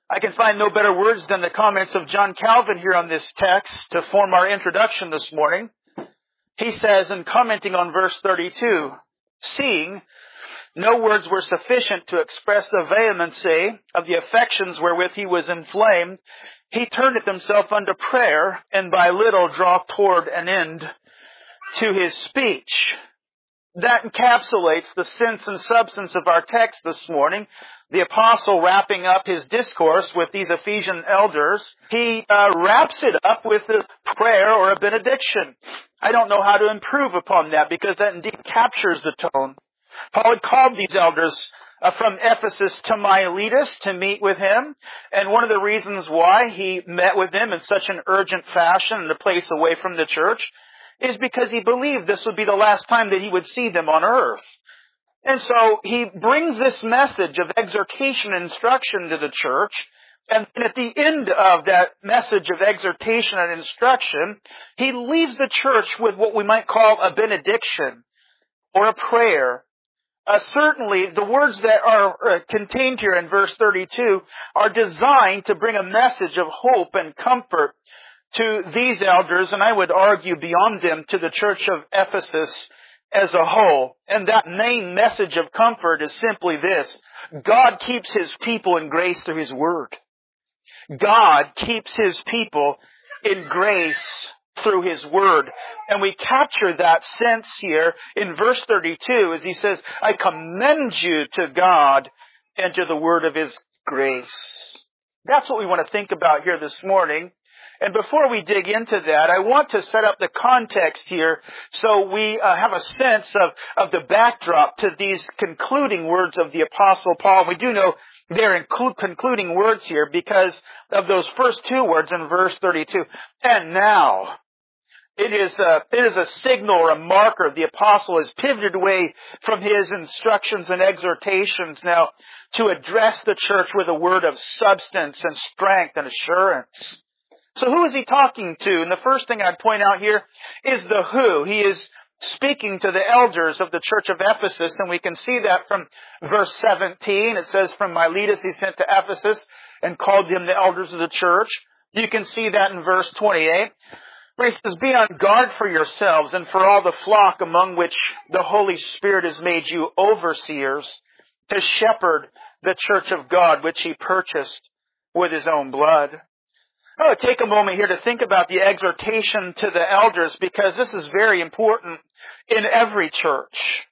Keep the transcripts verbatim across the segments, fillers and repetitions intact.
I can find no better words than the comments of John Calvin here on this text to form our introduction this morning. He says, in commenting on verse thirty-two, seeing no words were sufficient to express the vehemency of the affections wherewith he was inflamed, he turneth himself unto prayer, and by little draweth toward an end to his speech. That encapsulates the sense and substance of our text this morning. The apostle wrapping up his discourse with these Ephesian elders, he uh, wraps it up with a prayer or a benediction. I don't know how to improve upon that because that indeed captures the tone. Paul had called these elders uh, from Ephesus to Miletus to meet with him. And one of the reasons why he met with them in such an urgent fashion in a place away from the church is because he believed this would be the last time that he would see them on earth. And so he brings this message of exhortation and instruction to the church. And at the end of that message of exhortation and instruction, he leaves the church with what we might call a benediction or a prayer. Uh, certainly, the words that are uh, contained here in verse thirty-two are designed to bring a message of hope and comfort to these elders, and I would argue beyond them, to the church of Ephesus as a whole. And that main message of comfort is simply this: God keeps His people in grace through His Word. God keeps His people in grace through His Word. And we capture that sense here in verse thirty-two as he says, I commend you to God and to the word of His grace. That's what we want to think about here this morning. And before we dig into that, I want to set up the context here so we uh, have a sense of, of the backdrop to these concluding words of the Apostle Paul. We do know they're inclu- concluding words here because of those first two words in verse thirty-two. And now, it is a, it is a signal or a marker. The Apostle has pivoted away from his instructions and exhortations now to address the church with a word of substance and strength and assurance. So who is he talking to? And the first thing I'd point out here is the who. He is speaking to the elders of the church of Ephesus, and we can see that from verse seventeen. It says, from Miletus he sent to Ephesus and called them the elders of the church. You can see that in verse twenty-eight, where he says, be on guard for yourselves and for all the flock among which the Holy Spirit has made you overseers to shepherd the church of God, which He purchased with His own blood. I want to take a moment here to think about the exhortation to the elders because this is very important in every church.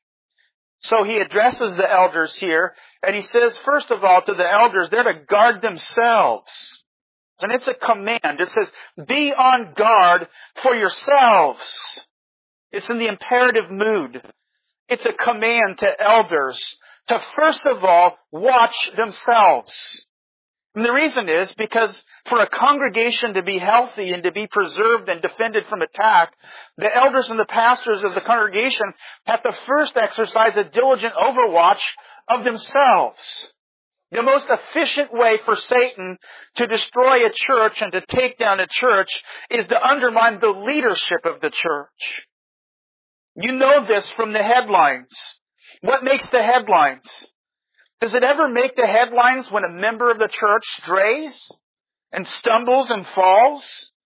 So he addresses the elders here and he says, first of all, to the elders, they're to guard themselves. And it's a command. It says, be on guard for yourselves. It's in the imperative mood. It's a command to elders to first of all watch themselves. And the reason is because for a congregation to be healthy and to be preserved and defended from attack, the elders and the pastors of the congregation have to first exercise a diligent overwatch of themselves. The most efficient way for Satan to destroy a church and to take down a church is to undermine the leadership of the church. You know this from the headlines. What makes the headlines? Does it ever make the headlines when a member of the church strays and stumbles and falls?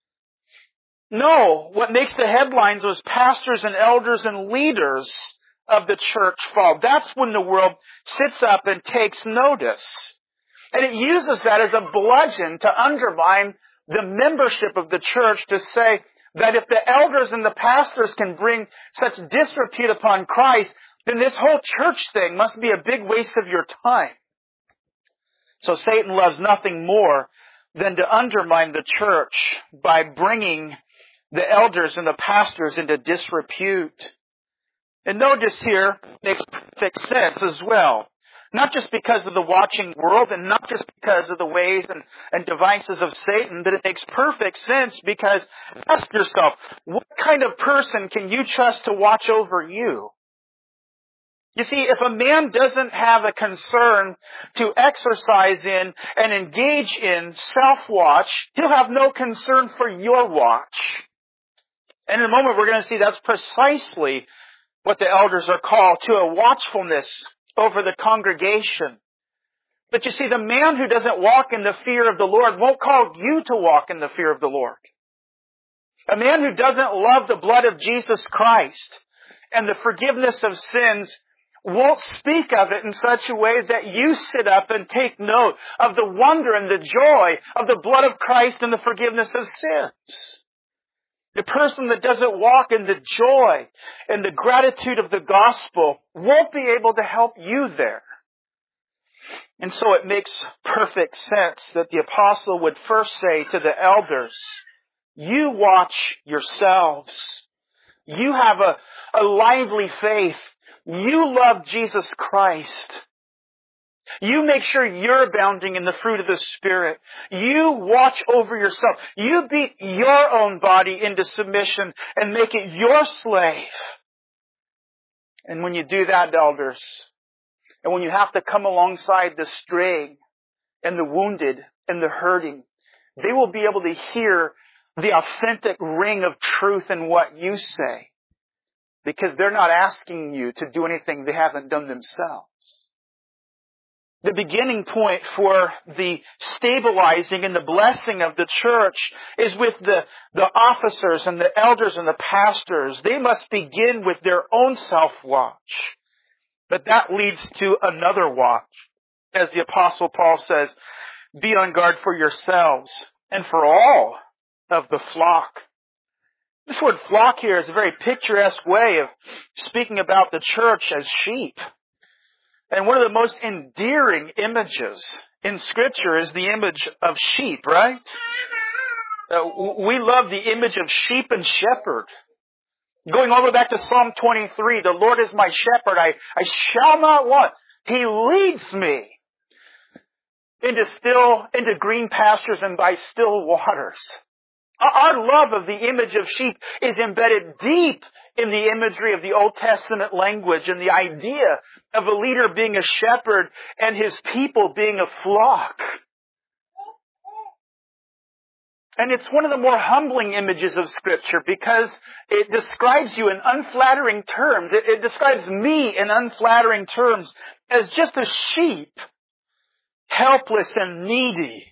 No. What makes the headlines is pastors and elders and leaders of the church fall. That's when the world sits up and takes notice. And it uses that as a bludgeon to undermine the membership of the church, to say that if the elders and the pastors can bring such disrepute upon Christ, then this whole church thing must be a big waste of your time. So Satan loves nothing more than to undermine the church by bringing the elders and the pastors into disrepute. And notice here makes perfect sense as well. Not just because of the watching world and not just because of the ways and, and devices of Satan, but it makes perfect sense because ask yourself, what kind of person can you trust to watch over you? You see, if a man doesn't have a concern to exercise in and engage in self-watch, he'll have no concern for your watch. And in a moment we're going to see that's precisely what the elders are called, to a watchfulness over the congregation. But you see, the man who doesn't walk in the fear of the Lord won't call you to walk in the fear of the Lord. A man who doesn't love the blood of Jesus Christ and the forgiveness of sins won't speak of it in such a way that you sit up and take note of the wonder and the joy of the blood of Christ and the forgiveness of sins. The person that doesn't walk in the joy and the gratitude of the gospel won't be able to help you there. And so it makes perfect sense that the apostle would first say to the elders, you watch yourselves. You have a, a lively faith. You love Jesus Christ. You make sure you're abounding in the fruit of the Spirit. You watch over yourself. You beat your own body into submission and make it your slave. And when you do that, elders, and when you have to come alongside the straying and the wounded and the hurting, they will be able to hear the authentic ring of truth in what you say. Because they're not asking you to do anything they haven't done themselves. The beginning point for the stabilizing and the blessing of the church is with the, the officers and the elders and the pastors. They must begin with their own self-watch. But that leads to another watch. As the Apostle Paul says, be on guard for yourselves and for all of the flock. This word flock here is a very picturesque way of speaking about the church as sheep. And one of the most endearing images in Scripture is the image of sheep, right? Uh, we love the image of sheep and shepherd. Going all the way back to Psalm twenty-three, the Lord is my shepherd, I, I shall not want. He leads me into still, into green pastures and by still waters. Our love of the image of sheep is embedded deep in the imagery of the Old Testament language and the idea of a leader being a shepherd and his people being a flock. And it's one of the more humbling images of Scripture because it describes you in unflattering terms. It, it describes me in unflattering terms as just a sheep, helpless and needy.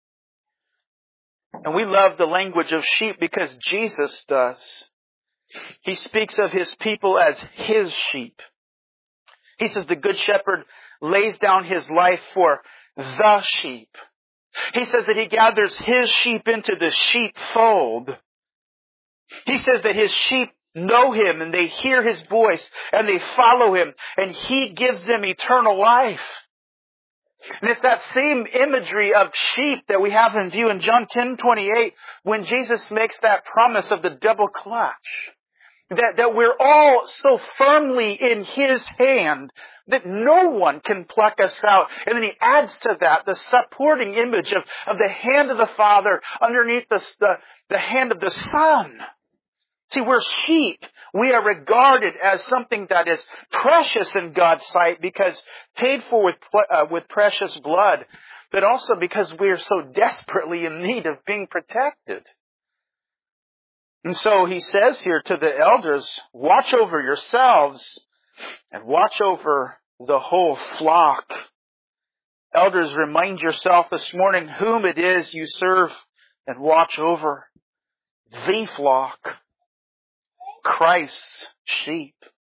And we love the language of sheep because Jesus does. He speaks of His people as His sheep. He says the Good Shepherd lays down His life for the sheep. He says that He gathers His sheep into the sheepfold. He says that His sheep know Him and they hear His voice and they follow Him and He gives them eternal life. And it's that same imagery of sheep that we have in view in John ten twenty-eight when Jesus makes that promise of the double clutch. That, that we're all so firmly in His hand that no one can pluck us out. And then He adds to that the supporting image of, of the hand of the Father underneath the, the, the hand of the Son. See, we're sheep. We are regarded as something that is precious in God's sight because paid for with, uh, with precious blood, but also because we are so desperately in need of being protected. And so He says here to the elders, watch over yourselves and watch over the whole flock. Elders, remind yourself this morning whom it is you serve and watch over. The flock. Christ's sheep.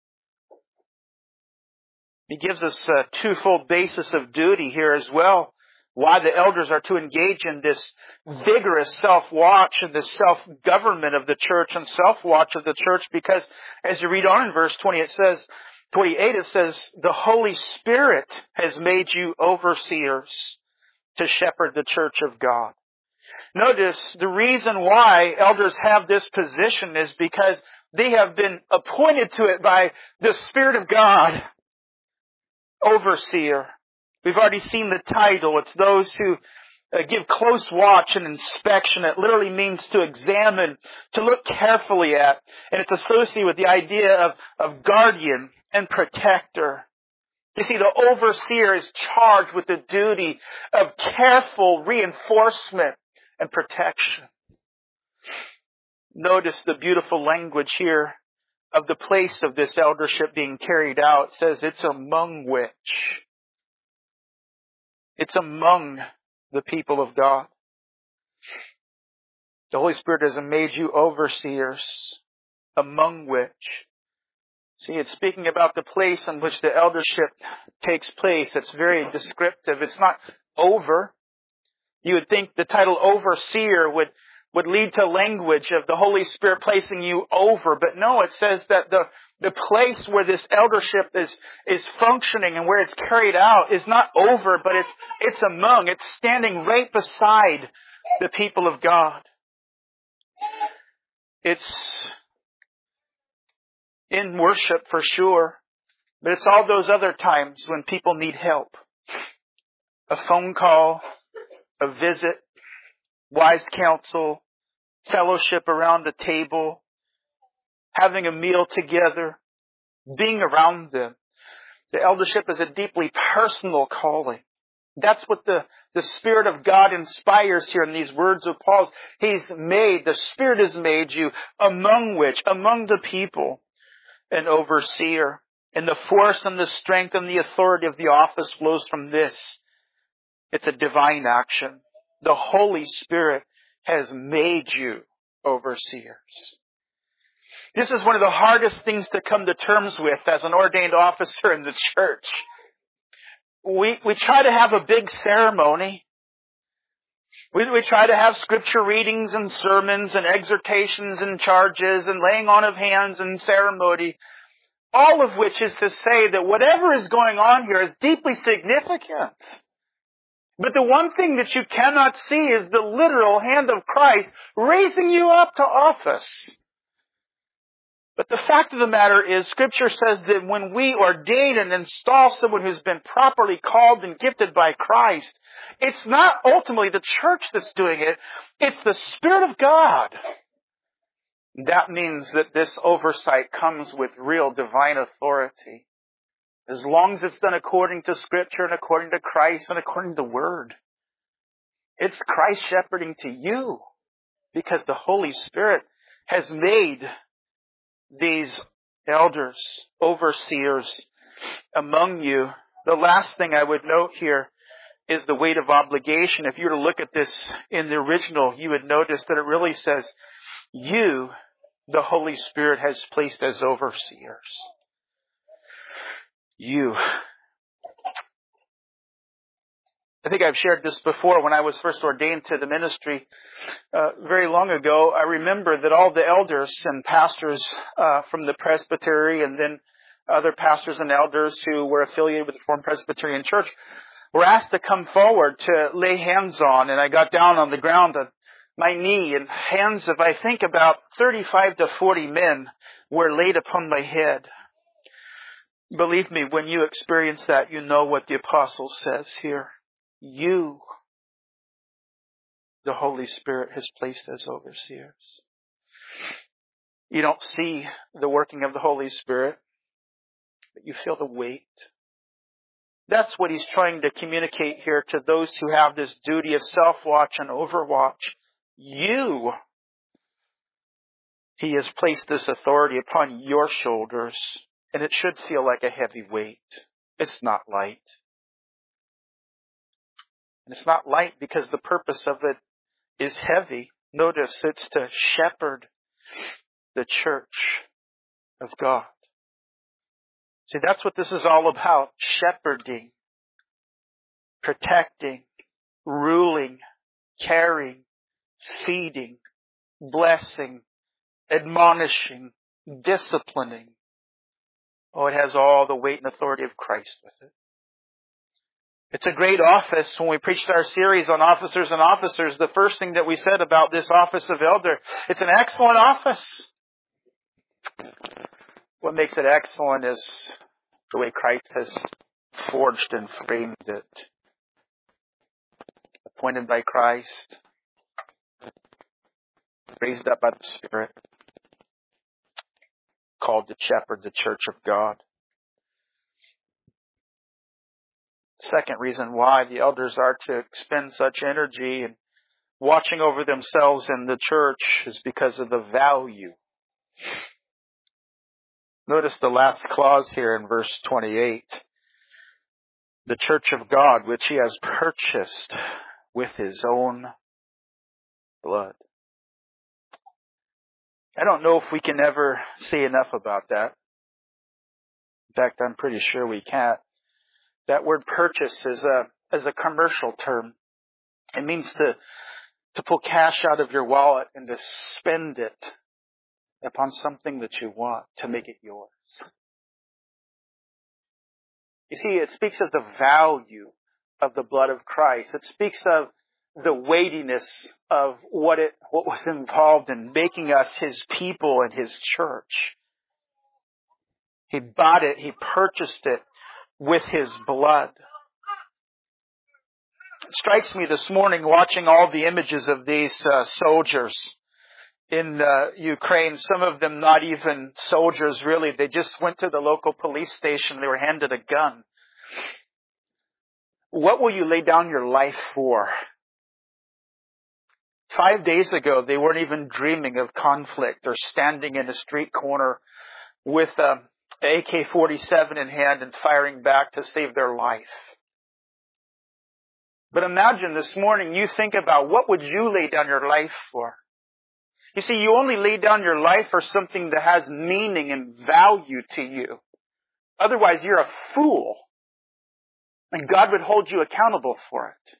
He gives us a twofold basis of duty here as well. Why the elders are to engage in this vigorous self-watch and this self-government of the church and self-watch of the church, because as you read on in verse twenty, it says, twenty-eight, it says, the Holy Spirit has made you overseers to shepherd the church of God. Notice the reason why elders have this position is because they have been appointed to it by the Spirit of God. Overseer. We've already seen the title. It's those who uh, give close watch and inspection. It literally means to examine, to look carefully at. And it's associated with the idea of, of guardian and protector. You see, the overseer is charged with the duty of careful reinforcement and protection. Notice the beautiful language here of the place of this eldership being carried out. It says it's among which. It's among the people of God. The Holy Spirit has made you overseers, among which. See, it's speaking about the place in which the eldership takes place. It's very descriptive. It's not over. You would think the title overseer would, would lead to language of the Holy Spirit placing you over. But no, it says that the, the place where this eldership is, is functioning and where it's carried out is not over, but it's, it's among. It's standing right beside the people of God. It's in worship for sure, but it's all those other times when people need help. A phone call, a visit, wise counsel, fellowship around a table, having a meal together, being around them. The eldership is a deeply personal calling. That's what the, the Spirit of God inspires here in these words of Paul's. He's made, the Spirit has made you among which, among the people, an overseer. And the force and the strength and the authority of the office flows from this. It's a divine action. The Holy Spirit has made you overseers. This is one of the hardest things to come to terms with as an ordained officer in the church. We, we try to have a big ceremony. We, we try to have scripture readings and sermons and exhortations and charges and laying on of hands and ceremony. All of which is to say that whatever is going on here is deeply significant. But the one thing that you cannot see is the literal hand of Christ raising you up to office. But the fact of the matter is, Scripture says that when we ordain and install someone who's been properly called and gifted by Christ, it's not ultimately the church that's doing it, it's the Spirit of God. That means that this oversight comes with real divine authority. As long as it's done according to Scripture and according to Christ and according to the Word. It's Christ shepherding to you because the Holy Spirit has made these elders, overseers among you. The last thing I would note here is the weight of obligation. If you were to look at this in the original, you would notice that it really says, you, the Holy Spirit, has placed as overseers. You. I think I've shared this before. When I was first ordained to the ministry uh, very long ago, I remember that all the elders and pastors uh, from the presbytery and then other pastors and elders who were affiliated with the Reformed Presbyterian Church were asked to come forward to lay hands on. And I got down on the ground on my knee, and hands of, I think, about thirty-five to forty men were laid upon my head. Believe me, when you experience that, you know what the apostle says here. You, the Holy Spirit, has placed as overseers. You don't see the working of the Holy Spirit, but you feel the weight. That's what he's trying to communicate here to those who have this duty of self-watch and overwatch. You, he has placed this authority upon your shoulders, and it should feel like a heavy weight. It's not light. And it's not light because the purpose of it is heavy. Notice it's to shepherd the church of God. See, that's what this is all about. Shepherding, protecting, ruling, caring, feeding, blessing, admonishing, disciplining. Oh, it has all the weight and authority of Christ with it. It's a great office. When we preached our series on officers and officers, the first thing that we said about this office of elder, it's an excellent office. What makes it excellent is the way Christ has forged and framed it. Appointed by Christ, raised up by the Spirit, called to shepherd the church of God. Second reason why the elders are to expend such energy in watching over themselves in the church is because of the value. Notice the last clause here in verse twenty-eight. the church of God, which He has purchased with His own blood. I don't know if we can ever say enough about that. In fact, I'm pretty sure we can't. That word purchase is a, is a commercial term. It means to, to pull cash out of your wallet and to spend it upon something that you want, to make it yours. You see, it speaks of the value of the blood of Christ. It speaks of the weightiness of what it, what was involved in making us His people and His church. He bought it, He purchased it with His blood. It strikes me this morning watching all the images of these uh, soldiers in uh, Ukraine. Some of them not even soldiers really. They just went to the local police station. They were handed a gun. What will you lay down your life for? Five days ago, they weren't even dreaming of conflict or standing in a street corner with a A K forty-seven in hand and firing back to save their life. But imagine this morning you think about what would you lay down your life for? You see, you only lay down your life for something that has meaning and value to you. Otherwise, you're a fool. And God would hold you accountable for it.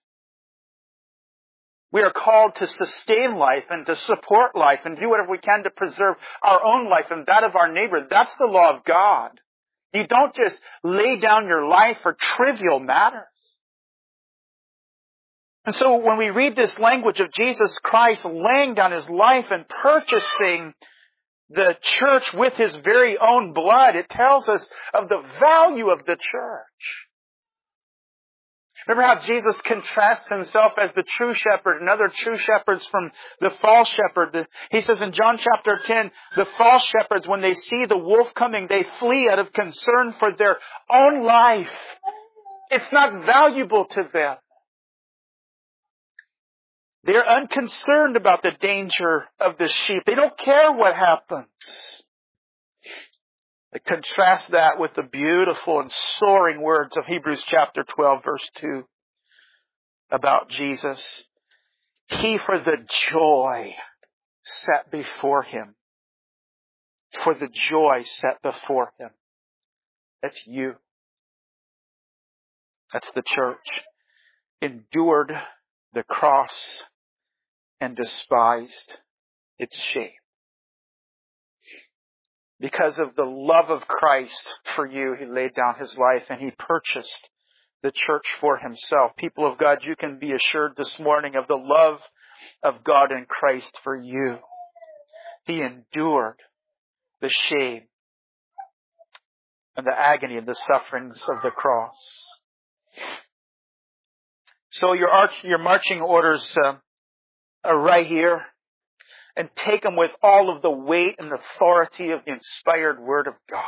We are called to sustain life and to support life and do whatever we can to preserve our own life and that of our neighbor. That's the law of God. You don't just lay down your life for trivial matters. And so when we read this language of Jesus Christ laying down His life and purchasing the church with His very own blood, it tells us of the value of the church. Remember how Jesus contrasts Himself as the true shepherd and other true shepherds from the false shepherd. He says in John chapter ten, the false shepherds, when they see the wolf coming, they flee out of concern for their own life. It's not valuable to them. They're unconcerned about the danger of the sheep. They don't care what happens. I contrast that with the beautiful and soaring words of Hebrews chapter twelve, verse two, about Jesus. He, for the joy set before Him, for the joy set before Him. That's you. That's the church. Endured the cross and despised its shame. Because of the love of Christ for you, He laid down His life and He purchased the church for Himself. People of God, you can be assured this morning of the love of God in Christ for you. He endured the shame and the agony and the sufferings of the cross. So your, arch, your marching orders uh, are right here. And take them with all of the weight and authority of the inspired Word of God.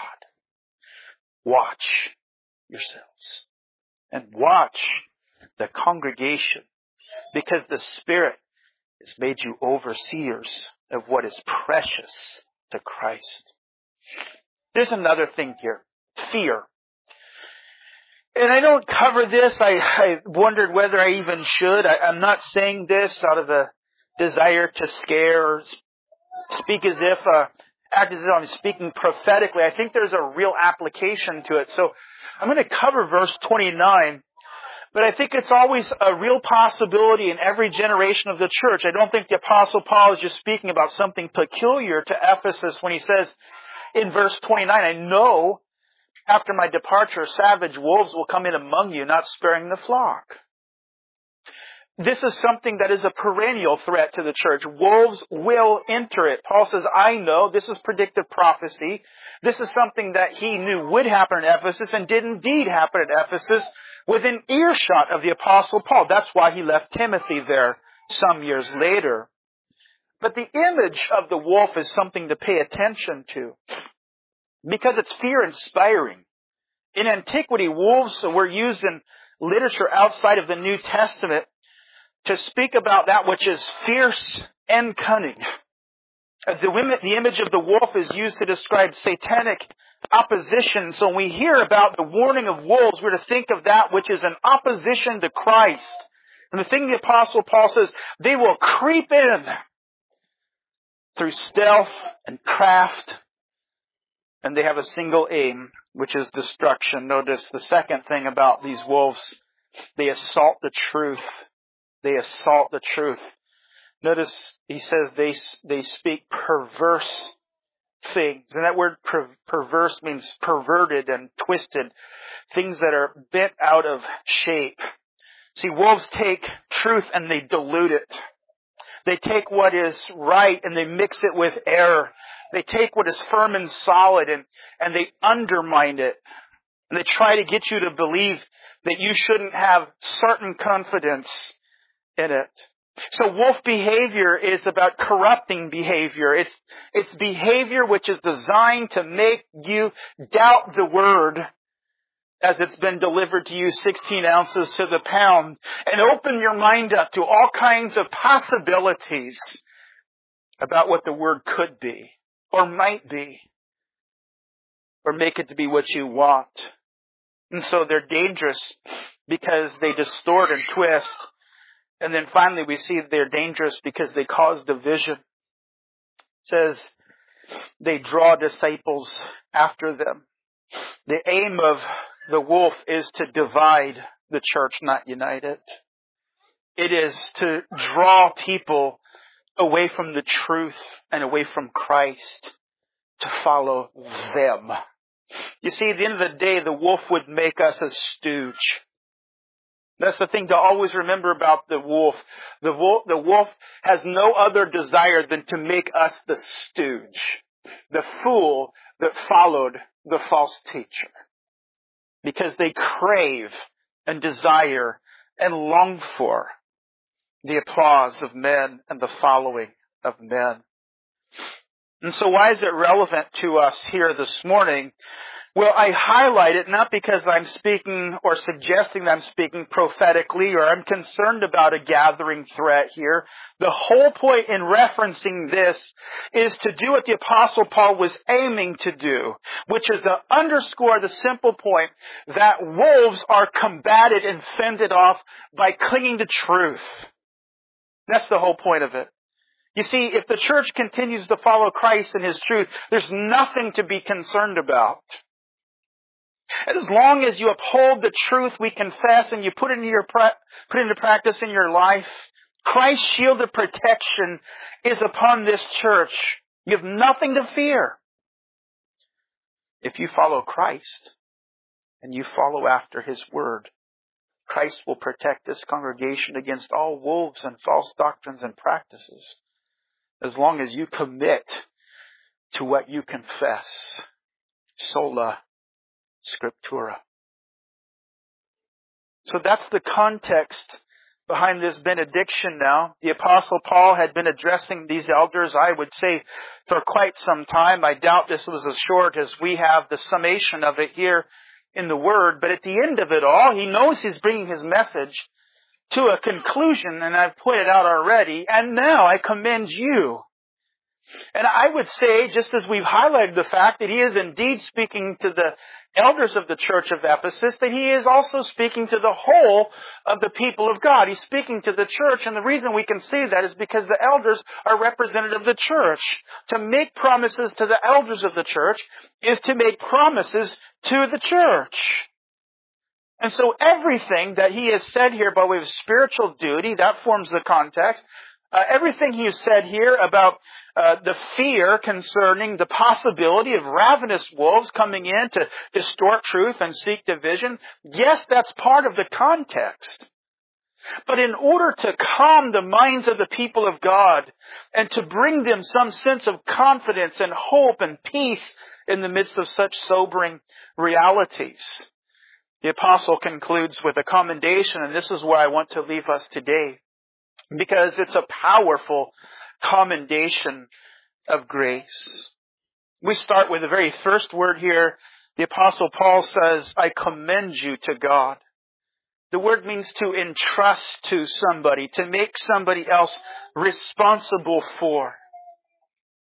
Watch yourselves. And watch the congregation. Because the Spirit has made you overseers of what is precious to Christ. There's another thing here. Fear. And I don't cover this. I, I wondered whether I even should. I, I'm not saying this out of a desire to scare or speak as if, uh, act as if I'm speaking prophetically. I think there's a real application to it. So I'm going to cover verse twenty-nine, but I think it's always a real possibility in every generation of the church. I don't think the Apostle Paul is just speaking about something peculiar to Ephesus when he says in verse twenty-nine, I know after my departure savage wolves will come in among you, not sparing the flock. This is something that is a perennial threat to the church. Wolves will enter it. Paul says, I know. This is predictive prophecy. This is something that he knew would happen in Ephesus and did indeed happen at Ephesus within earshot of the Apostle Paul. That's why he left Timothy there some years later. But the image of the wolf is something to pay attention to because it's fear-inspiring. In antiquity, wolves were used in literature outside of the New Testament to speak about that which is fierce and cunning. Uh, The, women- the image of the wolf is used to describe satanic opposition. So when we hear about the warning of wolves, we're to think of that which is an opposition to Christ. And the thing the Apostle Paul says, they will creep in through stealth and craft, and they have a single aim, which is destruction. Notice the second thing about these wolves, they assault the truth. They assault the truth. Notice he says they they speak perverse things. And that word per, perverse means perverted and twisted. Things that are bent out of shape. See, wolves take truth and they dilute it. They take what is right and they mix it with error. They take what is firm and solid and, and they undermine it. And they try to get you to believe that you shouldn't have certain confidence in it. So wolf behavior is about corrupting behavior. It's, it's behavior which is designed to make you doubt the word as it's been delivered to you sixteen ounces to the pound, and open your mind up to all kinds of possibilities about what the word could be or might be, or make it to be what you want. And so they're dangerous because they distort and twist. And then finally we see they're dangerous because they cause division. It says they draw disciples after them. The aim of the wolf is to divide the church, not unite it. It is to draw people away from the truth and away from Christ to follow them. You see, at the end of the day, the wolf would make us a stooge. That's the thing to always remember about the wolf. The wolf, the wolf has no other desire than to make us the stooge, the fool that followed the false teacher. Because they crave and desire and long for the applause of men and the following of men. And so why is it relevant to us here this morning? Well, I highlight it not because I'm speaking or suggesting that I'm speaking prophetically or I'm concerned about a gathering threat here. The whole point in referencing this is to do what the Apostle Paul was aiming to do, which is to underscore the simple point that wolves are combated and fended off by clinging to truth. That's the whole point of it. You see, if the church continues to follow Christ and His truth, there's nothing to be concerned about. As long as you uphold the truth we confess and you put it into your put it into practice in your life, Christ's shield of protection is upon this church. You have nothing to fear. If you follow Christ and you follow after His word, Christ will protect this congregation against all wolves and false doctrines and practices, as long as you commit to what you confess. Sola Scriptura. So that's the context behind this benediction now. The Apostle Paul had been addressing these elders, I would say, for quite some time. I doubt this was as short as we have the summation of it here in the Word. But at the end of it all, he knows he's bringing his message to a conclusion, and I've pointed out already, and now I commend you. And I would say, just as we've highlighted the fact that he is indeed speaking to the elders of the church of Ephesus, that he is also speaking to the whole of the people of God. He's speaking to the church, and the reason we can see that is because the elders are representative of the church. To make promises to the elders of the church is to make promises to the church. And so everything that he has said here by way of spiritual duty, that forms the context. Uh, everything he has said here about uh, the fear concerning the possibility of ravenous wolves coming in to distort truth and seek division, yes, that's part of the context. But in order to calm the minds of the people of God and to bring them some sense of confidence and hope and peace in the midst of such sobering realities, the apostle concludes with a commendation, and this is where I want to leave us today, because it's a powerful commendation of grace. We start with the very first word here. The Apostle Paul says, I commend you to God. The word means to entrust to somebody, to make somebody else responsible for.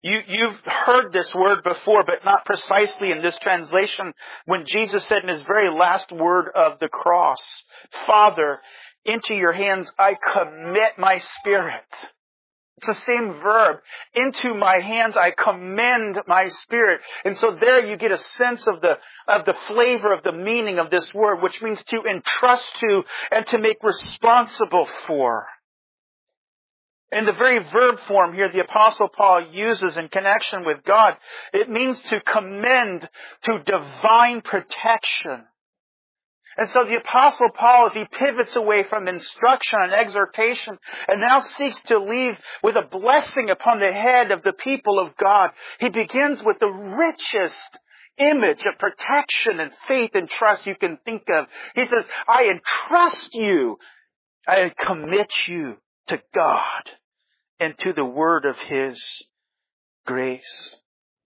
You, you've heard this word before, but not precisely in this translation, when Jesus said in His very last word of the cross, Father, into your hands I commit my spirit. It's the same verb. Into my hands I commend my spirit. And so there you get a sense of the, of the flavor of the meaning of this word, which means to entrust to and to make responsible for. In the very verb form here the Apostle Paul uses in connection with God, it means to commend to divine protection. And so the Apostle Paul, as he pivots away from instruction and exhortation, and now seeks to leave with a blessing upon the head of the people of God, he begins with the richest image of protection and faith and trust you can think of. He says, I entrust you, I commit you to God and to the word of His grace.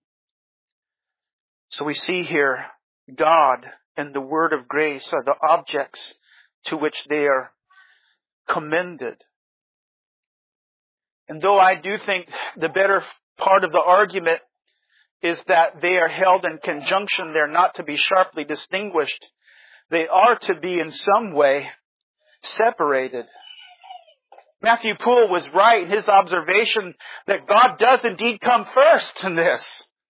So we see here God and the word of grace are the objects to which they are commended. And though I do think the better part of the argument is that they are held in conjunction, they're not to be sharply distinguished. They are to be in some way separated. Matthew Poole was right in his observation that God does indeed come first in this.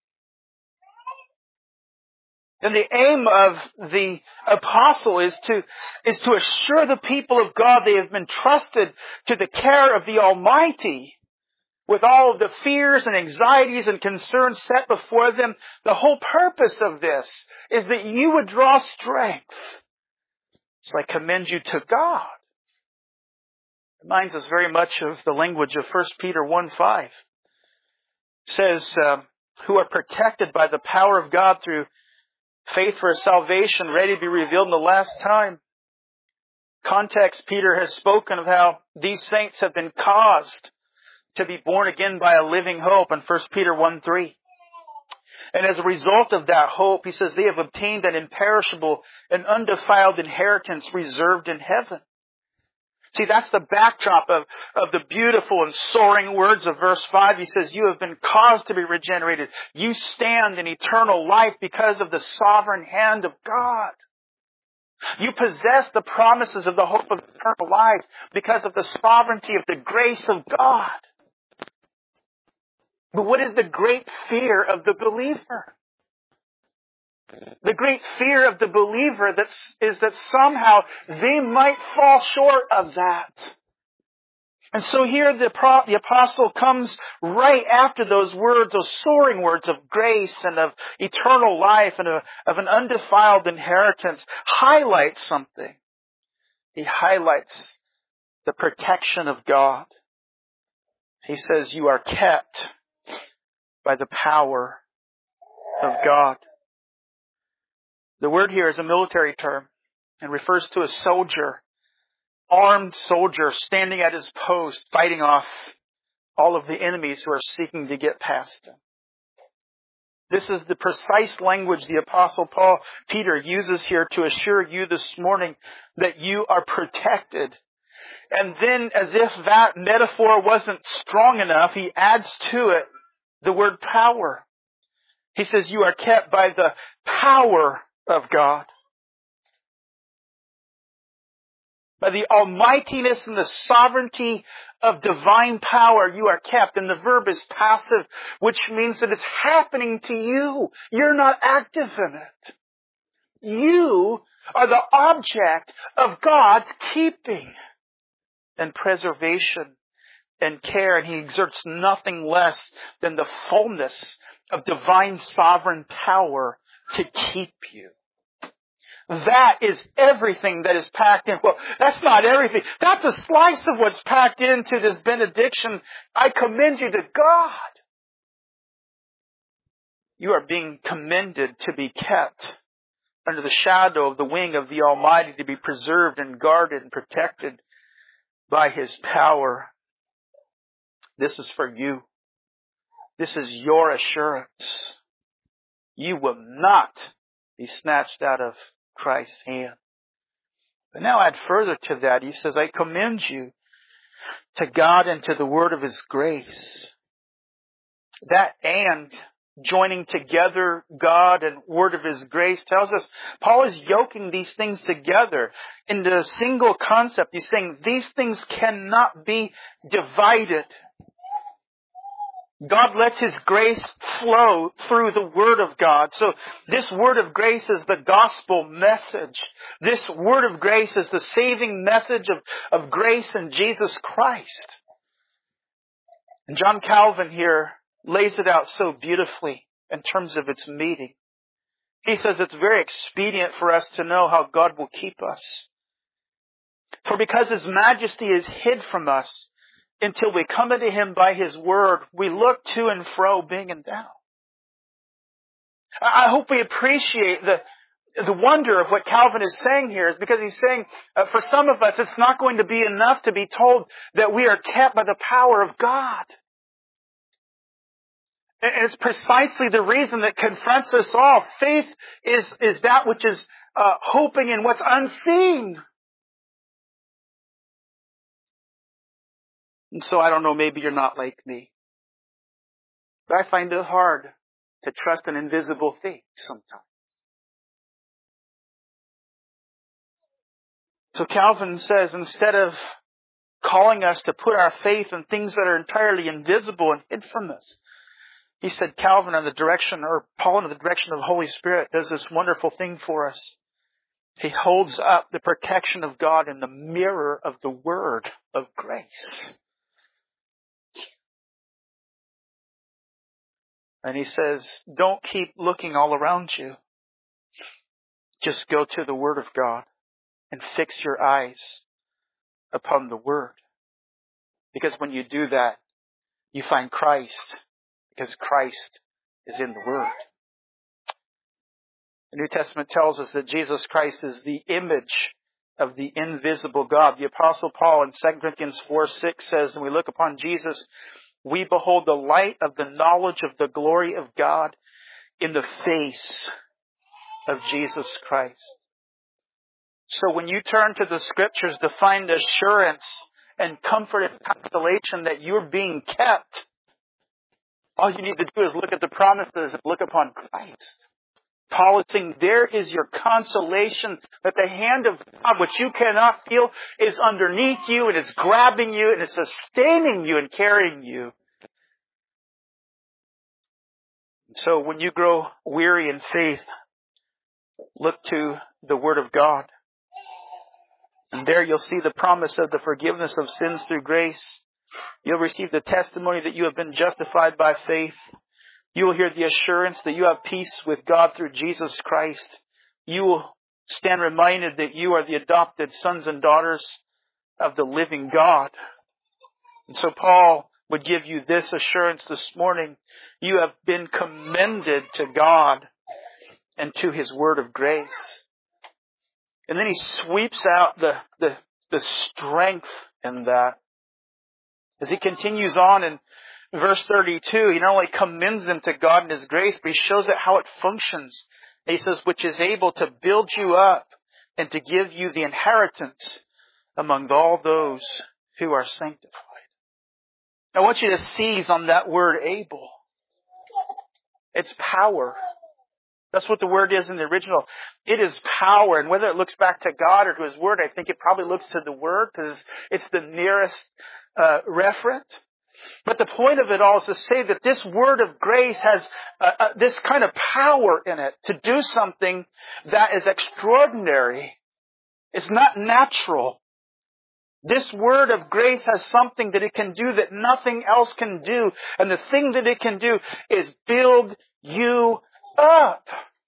And the aim of the apostle is to, is to assure the people of God they have been trusted to the care of the Almighty with all of the fears and anxieties and concerns set before them. The whole purpose of this is that you would draw strength. So I commend you to God. It reminds us very much of the language of First Peter one five. It says, uh, who are protected by the power of God through faith for salvation, ready to be revealed in the last time. Context, Peter has spoken of how these saints have been caused to be born again by a living hope in First Peter one three. And as a result of that hope, he says they have obtained an imperishable and undefiled inheritance reserved in heaven. See, that's the backdrop of, of the beautiful and soaring words of verse five. He says, you have been caused to be regenerated. You stand in eternal life because of the sovereign hand of God. You possess the promises of the hope of eternal life because of the sovereignty of the grace of God. But what is the great fear of the believer? The great fear of the believer that's, is that somehow they might fall short of that. And so here the, pro, the apostle comes right after those words, those soaring words of grace and of eternal life and of, of an undefiled inheritance, highlights something. He highlights the protection of God. He says, you are kept by the power of God. The word here is a military term and refers to a soldier, armed soldier standing at his post, fighting off all of the enemies who are seeking to get past him. This is the precise language the Apostle Paul, Peter, uses here to assure you this morning that you are protected. And then, as if that metaphor wasn't strong enough, he adds to it the word power. He says you are kept by the power of God. By the almightiness and the sovereignty of divine power, you are kept. And the verb is passive, which means that it's happening to you. You're not active in it. You are the object of God's keeping and preservation and care. And He exerts nothing less than the fullness of divine sovereign power to keep you. That is everything that is packed in. Well, that's not everything. That's a slice of what's packed into this benediction. I commend you to God. You are being commended to be kept under the shadow of the wing of the Almighty, to be preserved and guarded and protected by His power. This is for you. This is your assurance. You will not be snatched out of Christ's hand. But now add further to that. He says, I commend you to God and to the word of His grace. That and joining together God and word of His grace tells us Paul is yoking these things together into a single concept. He's saying these things cannot be divided. God lets His grace flow through the Word of God. So this Word of grace is the gospel message. This Word of grace is the saving message of, of grace in Jesus Christ. And John Calvin here lays it out so beautifully in terms of its meaning. He says it's very expedient for us to know how God will keep us. For because His majesty is hid from us, until we come into Him by His word, we look to and fro, being and down. I hope we appreciate the, the wonder of what Calvin is saying here, is because he's saying, uh, for some of us, it's not going to be enough to be told that we are kept by the power of God. And it's precisely the reason that confronts us all. Faith is, is that which is uh, hoping in what's unseen. And so I don't know, maybe you're not like me. But I find it hard to trust an invisible thing sometimes. So Calvin says, instead of calling us to put our faith in things that are entirely invisible and hid from us, he said Calvin in the direction, or Paul in the direction of the Holy Spirit, does this wonderful thing for us. He holds up the protection of God in the mirror of the Word of grace. And he says, don't keep looking all around you. Just go to the Word of God and fix your eyes upon the Word. Because when you do that, you find Christ, because Christ is in the Word. The New Testament tells us that Jesus Christ is the image of the invisible God. The Apostle Paul in Second Corinthians four six says, when we look upon Jesus, we behold the light of the knowledge of the glory of God in the face of Jesus Christ. So when you turn to the Scriptures to find assurance and comfort and consolation that you're being kept, all you need to do is look at the promises and look upon Christ. Paul is saying, there is your consolation, that the hand of God, which you cannot feel, is underneath you and is grabbing you and is sustaining you and carrying you. So when you grow weary in faith, look to the Word of God. And there you'll see the promise of the forgiveness of sins through grace. You'll receive the testimony that you have been justified by faith. You will hear the assurance that you have peace with God through Jesus Christ. You will stand reminded that you are the adopted sons and daughters of the living God. And so Paul would give you this assurance this morning. You have been commended to God and to His word of grace. And then he sweeps out the, the, the strength in that. As he continues on in verse thirty-two, he not only commends them to God and His grace, but he shows it how it functions. And he says, which is able to build you up and to give you the inheritance among all those who are sanctified. I want you to seize on that word able. It's power. That's what the word is in the original. It is power. And whether it looks back to God or to His word, I think it probably looks to the word because it's the nearest uh, referent. But the point of it all is to say that this word of grace has uh, uh, this kind of power in it to do something that is extraordinary. It's not natural. This word of grace has something that it can do that nothing else can do. And the thing that it can do is build you up.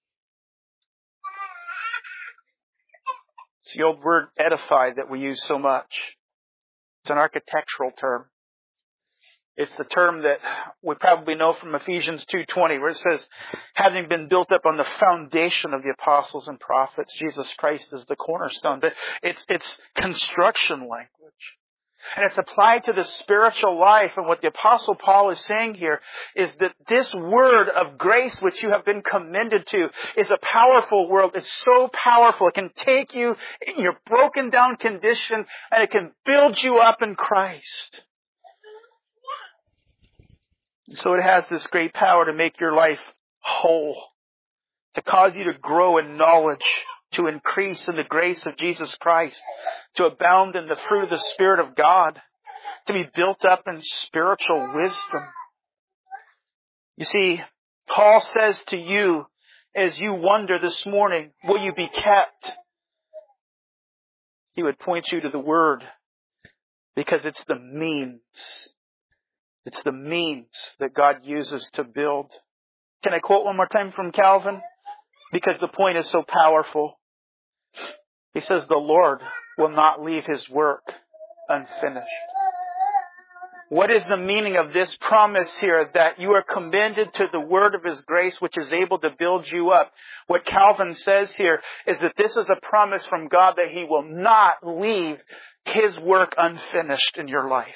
It's the old word edify that we use so much. It's an architectural term. It's the term that we probably know from Ephesians two twenty, where it says, having been built up on the foundation of the apostles and prophets, Jesus Christ is the cornerstone. But it's, it's construction language. And it's applied to the spiritual life. And what the Apostle Paul is saying here is that this word of grace which you have been commended to is a powerful word. It's so powerful. It can take you in your broken down condition and it can build you up in Christ. So it has this great power to make your life whole, to cause you to grow in knowledge, to increase in the grace of Jesus Christ, to abound in the fruit of the Spirit of God, to be built up in spiritual wisdom. You see, Paul says to you, as you wonder this morning, will you be kept? He would point you to the Word, because it's the means. It's the means that God uses to build. Can I quote one more time from Calvin? Because the point is so powerful. He says, the Lord will not leave His work unfinished. What is the meaning of this promise here? That you are commended to the word of His grace, which is able to build you up. What Calvin says here is that this is a promise from God that He will not leave His work unfinished in your life.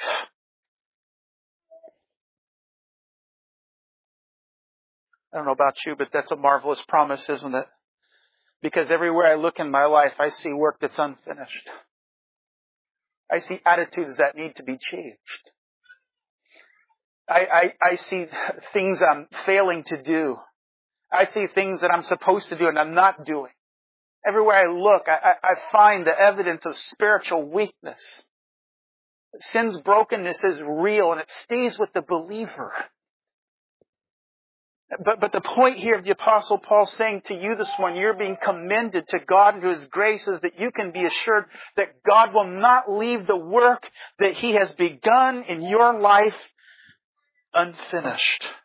I don't know about you, but that's a marvelous promise, isn't it? Because everywhere I look in my life, I see work that's unfinished. I see attitudes that need to be changed. I, I, I see things I'm failing to do. I see things that I'm supposed to do and I'm not doing. Everywhere I look, I, I find the evidence of spiritual weakness. Sin's brokenness is real and it stays with the believer. But, but the point here of the Apostle Paul saying to you this morning, you're being commended to God and to His grace, is that you can be assured that God will not leave the work that He has begun in your life unfinished.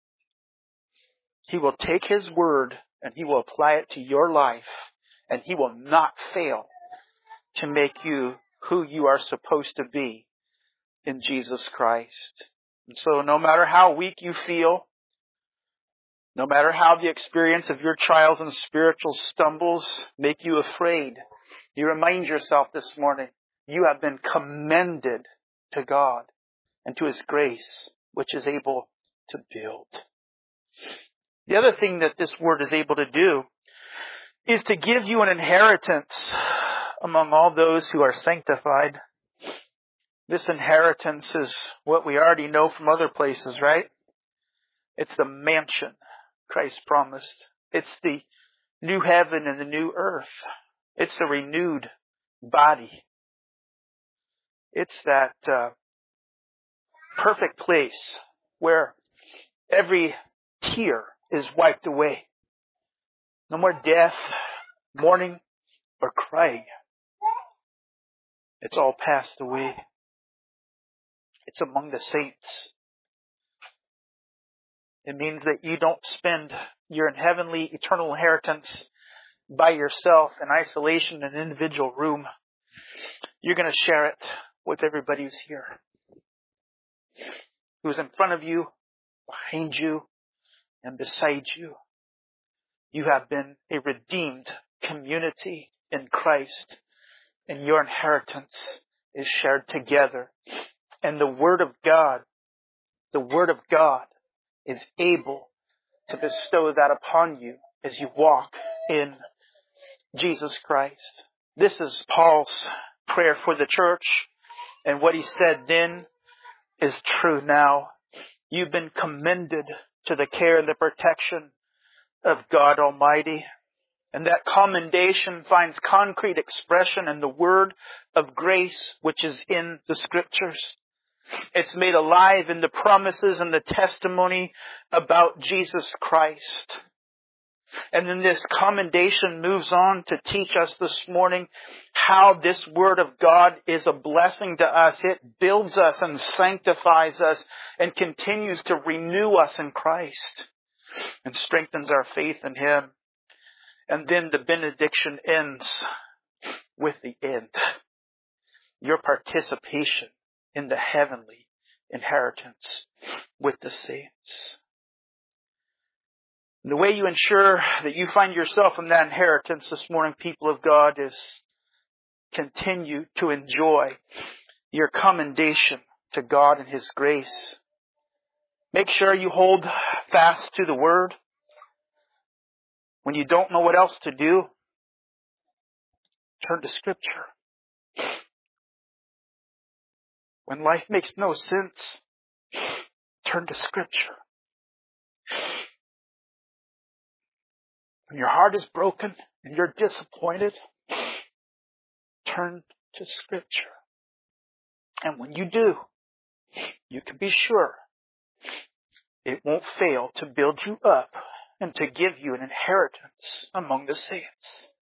He will take His word and He will apply it to your life, and He will not fail to make you who you are supposed to be in Jesus Christ. And so no matter how weak you feel, no matter how the experience of your trials and spiritual stumbles make you afraid, you remind yourself this morning, you have been commended to God and to His grace, which is able to build. The other thing that this word is able to do is to give you an inheritance among all those who are sanctified. This inheritance is what we already know from other places, right? It's the mansion Christ promised. It's the new heaven and the new earth. It's the renewed body. It's that uh, perfect place where every tear is wiped away. No more death, mourning, or crying. It's all passed away. It's among the saints. It means that you don't spend your heavenly eternal inheritance by yourself in isolation in an individual room. You're going to share it with everybody who's here, who's in front of you, behind you, and beside you. You have been a redeemed community in Christ, and your inheritance is shared together. And the Word of God, the Word of God is able to bestow that upon you as you walk in Jesus Christ. This is Paul's prayer for the church, and what he said then is true now. You've been commended to the care and the protection of God Almighty. And that commendation finds concrete expression in the word of grace which is in the Scriptures. It's made alive in the promises and the testimony about Jesus Christ. And then this commendation moves on to teach us this morning how this Word of God is a blessing to us. It builds us and sanctifies us and continues to renew us in Christ and strengthens our faith in Him. And then the benediction ends with the end. Your participation in the heavenly inheritance with the saints. And the way you ensure that you find yourself in that inheritance this morning, people of God, is continue to enjoy your commendation to God and His grace. Make sure you hold fast to the Word. When you don't know what else to do, turn to Scripture. When life makes no sense, turn to Scripture. When your heart is broken and you're disappointed, turn to Scripture. And when you do, you can be sure it won't fail to build you up and to give you an inheritance among the saints.